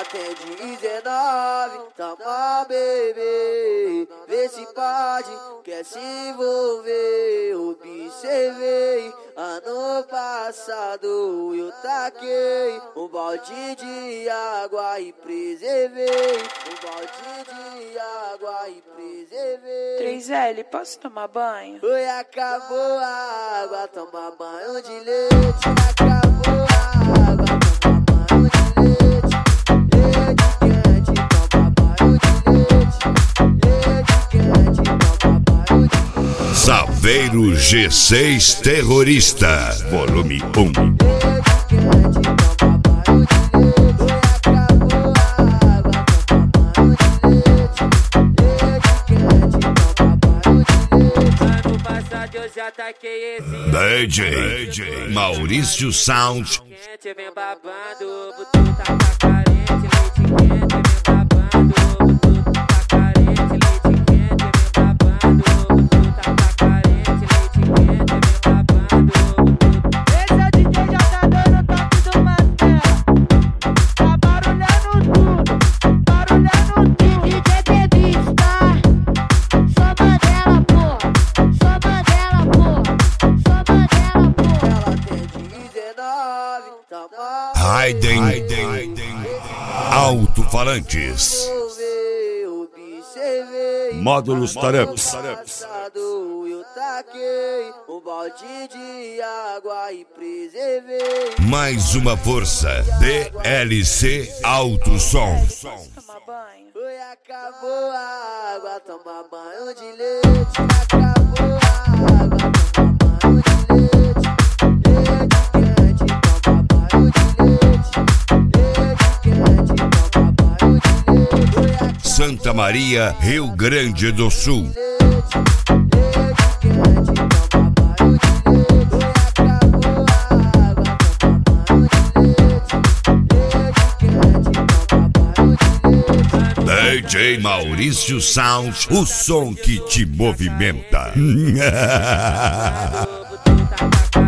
tem 19, toma bebê, vê se pode, quer se envolver. Observei, ano passado eu taquei um balde de água e preservei. Um balde de água e preservei. 3L, posso tomar banho? Oi, acabou a água, toma banho de leite. Acabou a água, toma banho de leite. Leite quente, toma banho de leite. Leite quente, toma banho de leite. Saveiro G6 Terrorista, volume 1. Leite quente, toma banho de leite. Oi, acabou a água, toma banho de leite. Leite quente, toma banho de leite. Ano passado eu já taquei esse DJ Maurício Sound. quente, vem babando, butu tá carente, leite quente, vem babando, butu tá carente, leite quente, vem babando, butu tá carente, leite quente, vem babando. Esse é o DJ JW no top do Mastela. Tá barulhando tudo, barulhando tudo. DJ bebista, sou Mandela, pô. Sou Mandela, pô. Sou Mandela, pô. Ela tem 19, toma Raiden Alto-falantes. observei. Módulos Tareps. Passado eu taquei um balde de água e preservei. Mais uma força. DLC Alto Som. Tomar banho? Oi, acabou a água, toma banho de leite. Acabou a água, toma banho de leite. Leite quente, toma banho de leite. Leite quente, toma banho de leite. Oi, Santa Maria, Rio Grande do Sul. leite quente, toma banho de leite. Oi, acabou a água, toma banho de leite. Leite quente, toma banho de leite. DJ Maurício Sound, o som que te movimenta. Butu tá carente.